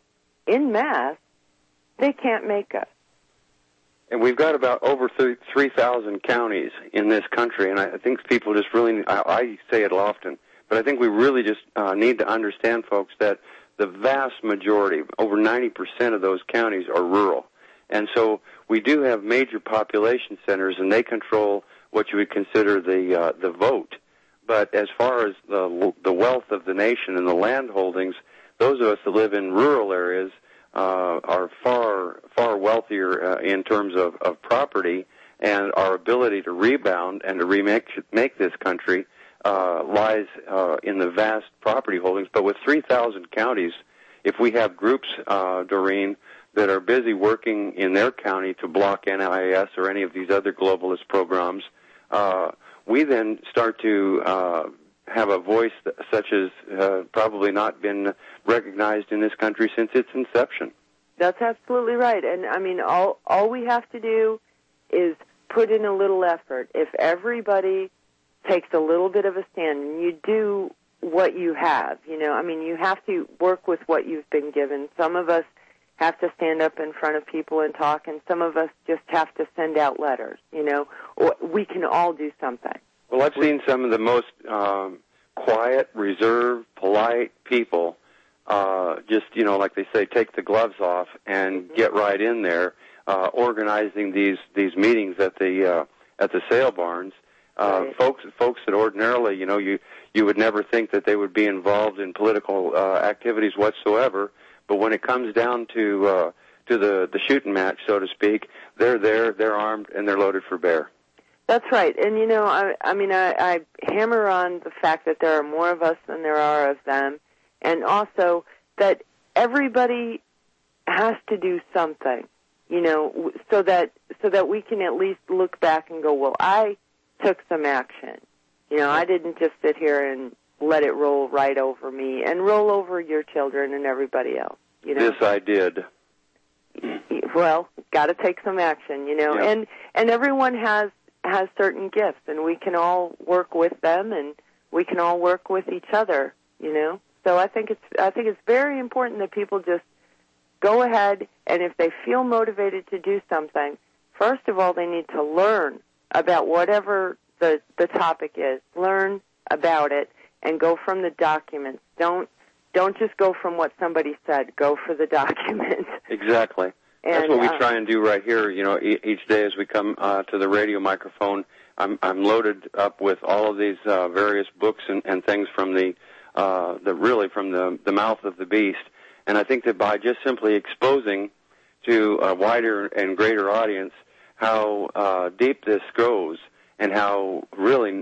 in mass, they can't make us. And we've got about over 3,000 counties in this country, and I think people just really, I say it often, but I think we really just need to understand, folks, that the vast majority, over 90% of those counties are rural. And so we do have major population centers, and they control what you would consider the vote. But as far as the wealth of the nation and the land holdings, those of us that live in rural areas are far wealthier in terms of property, and our ability to rebound and to make this country lies in the vast property holdings. But with 3,000 counties, if we have groups, Doreen, that are busy working in their county to block NIS or any of these other globalist programs, we then start to have a voice such as probably not been recognized in this country since its inception. That's absolutely right. And, I mean, all we have to do is put in a little effort. If everybody takes a little bit of a stand and you do what you have, I mean, you have to work with what you've been given. Some of us have to stand up in front of people and talk, and some of us just have to send out letters, or we can all do something. Well, I've seen some of the most quiet, reserved, polite people just, like they say, take the gloves off and get right in there, organizing these meetings at the sale barns. Right. Folks that ordinarily, you would never think that they would be involved in political activities whatsoever. But when it comes down to the shooting match, so to speak, they're there, they're armed, and they're loaded for bear. That's right. And, I hammer on the fact that there are more of us than there are of them, and also that everybody has to do something, so that we can at least look back and go, well, I took some action. I didn't just sit here and let it roll right over me and roll over your children and everybody else. This I did. Well, got to take some action, Yeah. And everyone has certain gifts, and we can all work with them, and we can all work with each other, So I think it's very important that people just go ahead, and if they feel motivated to do something, first of all, they need to learn about whatever the topic is. Learn about it and go from the documents. Don't just go from what somebody said. Go for the document. Exactly. That's what we try and do right here. Each day as we come to the radio microphone, I'm loaded up with all of these various books and things from the mouth of the beast. And I think that by just simply exposing to a wider and greater audience how deep this goes and how really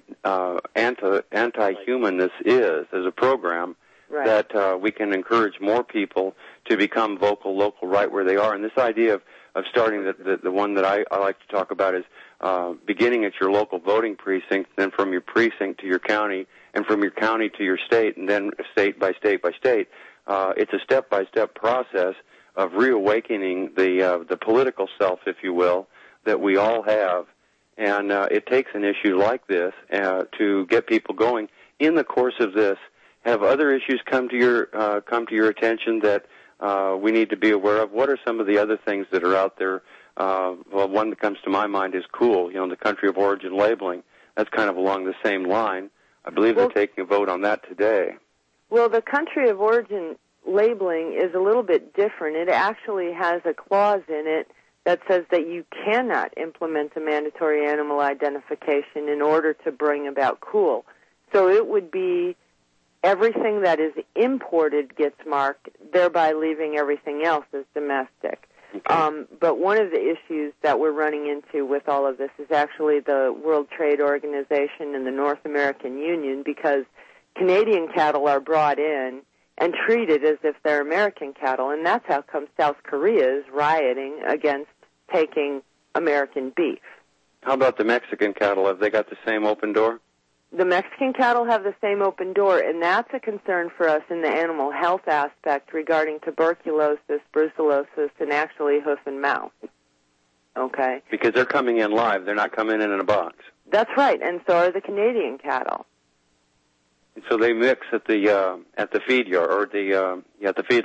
anti-human this is as a program, right, that we can encourage more people to become vocal, local, right where they are. And this idea of starting the one that I like to talk about is beginning at your local voting precinct, then from your precinct to your county, and from your county to your state, and then state by state by state. It's a step-by-step process of reawakening the political self, if you will, that we all have. And it takes an issue like this to get people going. In the course of this, have other issues come to your attention that we need to be aware of? What are some of the other things that are out there? Well, one that comes to my mind is COOL, the country of origin labeling. That's kind of along the same line. I believe they're taking a vote on that today. Well, the country of origin labeling is a little bit different. It actually has a clause in it that says that you cannot implement a mandatory animal identification in order to bring about COOL. So it would be everything that is imported gets marked, thereby leaving everything else as domestic. Okay. But one of the issues that we're running into with all of this is actually the World Trade Organization and the North American Union, because Canadian cattle are brought in and treated as if they're American cattle, and that's how come South Korea is rioting against taking American beef. How about the Mexican cattle? Have they got the same open door? The Mexican cattle have the same open door, and that's a concern for us in the animal health aspect regarding tuberculosis, brucellosis, and actually hoof and mouth. Okay? Because they're coming in live. They're not coming in a box. That's right, and so are the Canadian cattle. So they mix at the feed yard or the feedlots.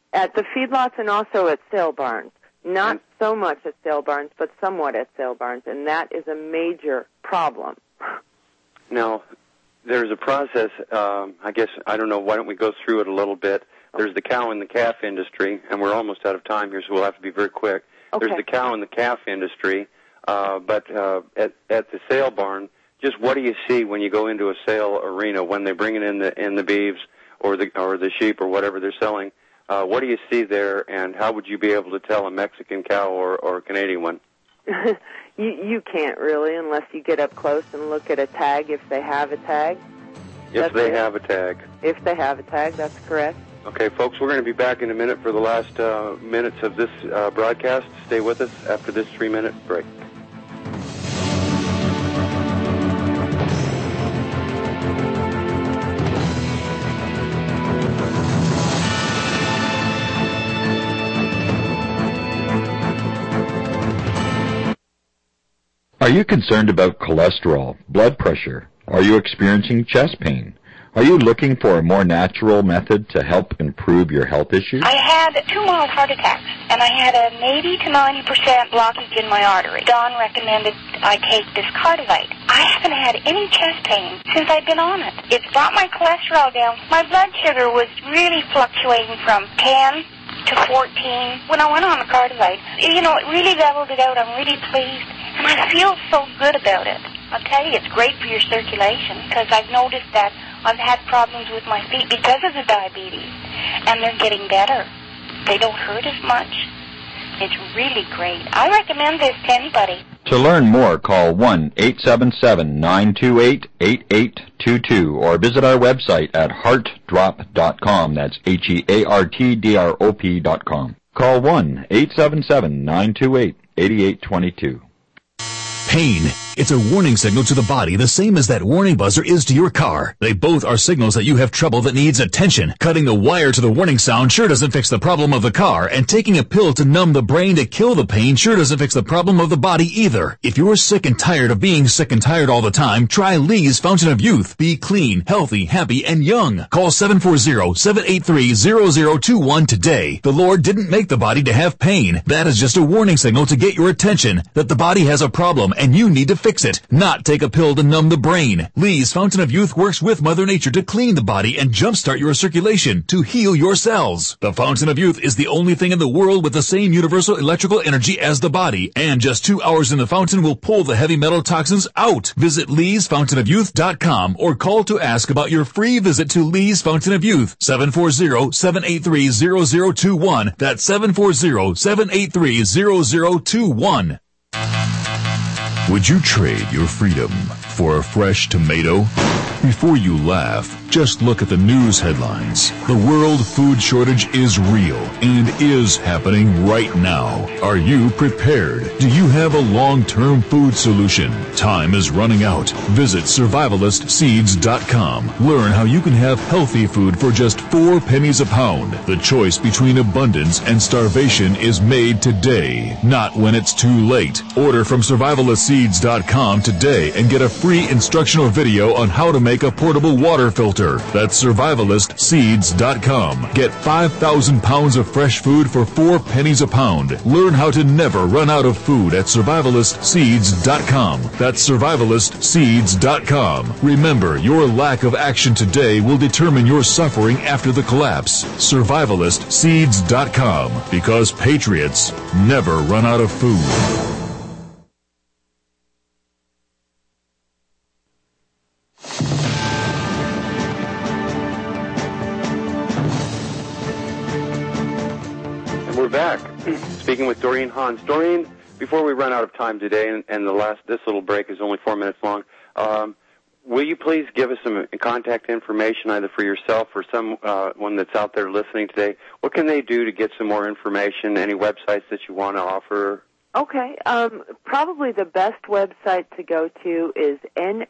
At the feedlots and also at sale barns. Not so much at sale barns, but somewhat at sale barns, and that is a major problem. Now, there's a process, I guess, I don't know, why don't we go through it a little bit? There's the cow and the calf industry, and we're almost out of time here, so we'll have to be very quick. Okay. There's the cow and the calf industry, but at the sale barn, just what do you see when you go into a sale arena when they're bringing in the beeves or the sheep or whatever they're selling? What do you see there, and how would you be able to tell a Mexican cow or a Canadian one? You can't really unless you get up close and look at a tag if they have a tag. If they have a tag. If they have a tag, that's correct. Okay, folks, we're going to be back in a minute for the last minutes of this broadcast. Stay with us after this 3-minute break. Are you concerned about cholesterol, blood pressure? Are you experiencing chest pain? Are you looking for a more natural method to help improve your health issues? I had 2 mild heart attacks, and I had an 80 to 90% blockage in my artery. Don recommended I take this Cardivite. I haven't had any chest pain since I've been on it. It's brought my cholesterol down. My blood sugar was really fluctuating from 10 to 14 when I went on the Cardivite. You know, it really leveled it out. I'm really pleased, and I feel so good about it. I'll tell you, it's great for your circulation, because I've noticed that I've had problems with my feet because of the diabetes, and they're getting better. They don't hurt as much. It's really great. I recommend this to anybody. To learn more, call 1-877-928-8822 or visit our website at heartdrop.com. That's HEARTDROP.com. Call 1-877-928-8822. Pain. It's a warning signal to the body, the same as that warning buzzer is to your car. They both are signals that you have trouble that needs attention. Cutting the wire to the warning sound sure doesn't fix the problem of the car, and taking a pill to numb the brain to kill the pain sure doesn't fix the problem of the body either. If you're sick and tired of being sick and tired all the time, try Lee's Fountain of Youth. Be clean, healthy, happy, and young. Call 740-783-0021 today. The Lord didn't make the body to have pain. That is just a warning signal to get your attention that the body has a problem and you need to fix it, not take a pill to numb the brain. Lee's Fountain of Youth works with Mother Nature to clean the body and jumpstart your circulation to heal your cells. The Fountain of Youth is the only thing in the world with the same universal electrical energy as the body, and just 2 hours in the fountain will pull the heavy metal toxins out. Visit leesfountainofyouth.com or call to ask about your free visit to Lee's Fountain of Youth, 740-783-0021. That's 740-783-0021. Would you trade your freedom for a fresh tomato? Before you laugh, just look at the news headlines. The world food shortage is real and is happening right now. Are you prepared? Do you have a long-term food solution? Time is running out. Visit survivalistseeds.com. Learn how you can have healthy food for just 4 pennies a pound. The choice between abundance and starvation is made today, not when it's too late. Order from survivalistseeds.com today and get a free instructional video on how to make a portable water filter. That's survivalistseeds.com. Get 5,000 pounds of fresh food for 4 pennies a pound. Learn how to never run out of food at survivalistseeds.com. That's survivalistseeds.com. Remember, your lack of action today will determine your suffering after the collapse. Survivalistseeds.com. Because patriots never run out of food. We're back, speaking with Doreen Hans. Doreen, before we run out of time today, and this little break is only 4 minutes long, will you please give us some contact information either for yourself or someone that's out there listening today? What can they do to get some more information? Any websites that you want to offer? Okay. Probably the best website to go to is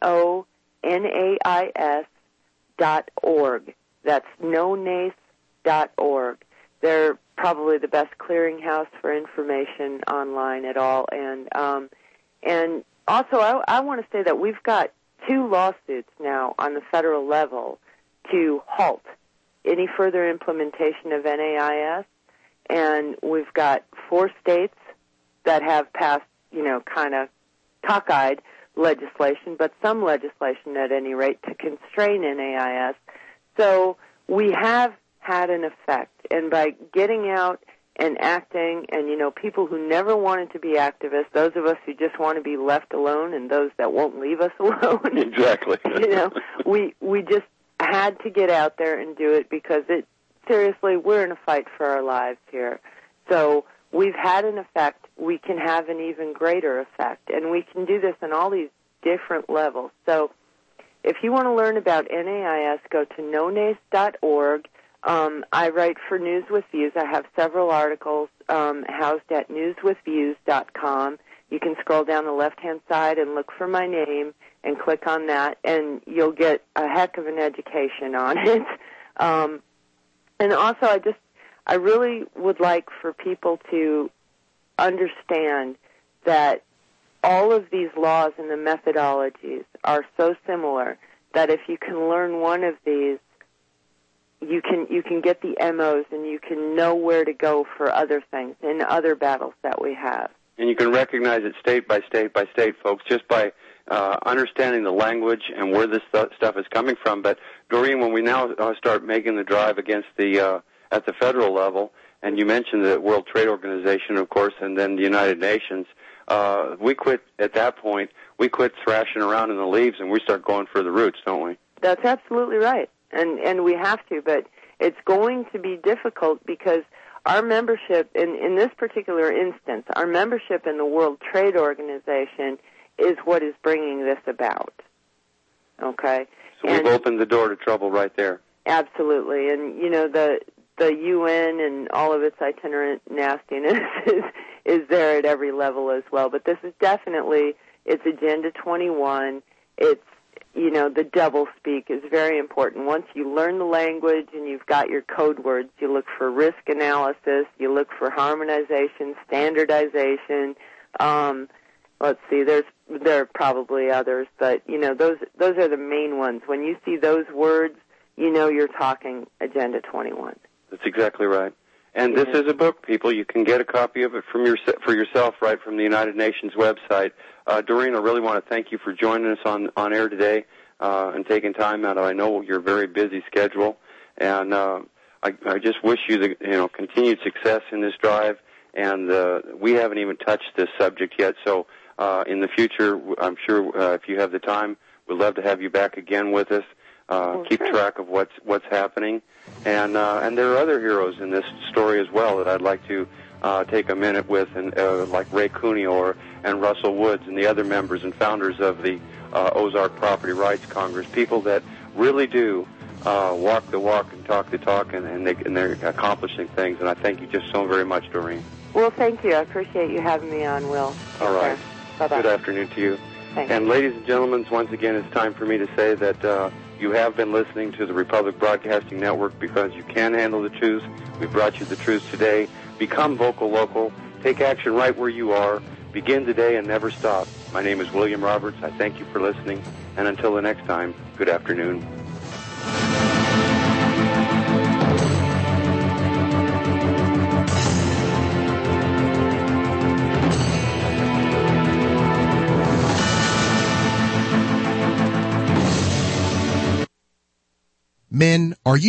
nonais.org. That's nonace.org. They're probably the best clearinghouse for information online at all. And also, I want to say that we've got 2 lawsuits now on the federal level to halt any further implementation of NAIS, and we've got 4 states that have passed, kind of cockeyed legislation, but some legislation at any rate to constrain NAIS. So we have had an effect, and by getting out and acting, and, people who never wanted to be activists, those of us who just want to be left alone and those that won't leave us alone. Exactly. We just had to get out there and do it because seriously, we're in a fight for our lives here. So we've had an effect. We can have an even greater effect, and we can do this on all these different levels. So if you want to learn about NAIS, go to nonace.org. I write for News with Views. I have several articles housed at newswithviews.com. You can scroll down the left-hand side and look for my name and click on that, and you'll get a heck of an education on it. And also, I really would like for people to understand that all of these laws and the methodologies are so similar that if you can learn one of these, you can get the MOs and you can know where to go for other things in other battles that we have. And you can recognize it state by state by state, folks, just by understanding the language and where this stuff is coming from. But Doreen, when we now start making the drive against at the federal level, and you mentioned the World Trade Organization, of course, and then the United Nations, we quit at that point. We quit thrashing around in the leaves and we start going for the roots, don't we? That's absolutely right. And we have to, but it's going to be difficult because our membership, in this particular instance, our membership in the World Trade Organization is what is bringing this about. Okay? So we've opened the door to trouble right there. Absolutely. And, the UN and all of its itinerant nastiness is there at every level as well. But this is definitely, it's Agenda 21. It's, the doublespeak is very important. Once you learn the language and you've got your code words, you look for risk analysis, you look for harmonization, standardization. Let's see, there are probably others, but, those are the main ones. When you see those words, you're talking Agenda 21. That's exactly right. And this is a book, people. You can get a copy of it for yourself right from the United Nations website. Doreen, I really want to thank you for joining us on air today and taking time out of, I know, your very busy schedule. And I just wish you the continued success in this drive. And we haven't even touched this subject yet. So in the future, I'm sure if you have the time, we'd love to have you back again with us. Keep track of what's happening, and there are other heroes in this story as well that I'd like to take a minute with, and like Ray Cuneo and Russell Woods and the other members and founders of the Ozark Property Rights Congress, people that really do walk the walk and talk the talk, and they're accomplishing things. And I thank you just so very much, Doreen. Well, thank you. I appreciate you having me on, Will. All right. Bye-bye. Good afternoon to you. Thanks. And ladies and gentlemen, once again, it's time for me to say that you have been listening to the Republic Broadcasting Network because you can handle the truth. We've brought you the truth today. Become vocal local. Take action right where you are. Begin today and never stop. My name is William Roberts. I thank you for listening. And until the next time, good afternoon. Men, are you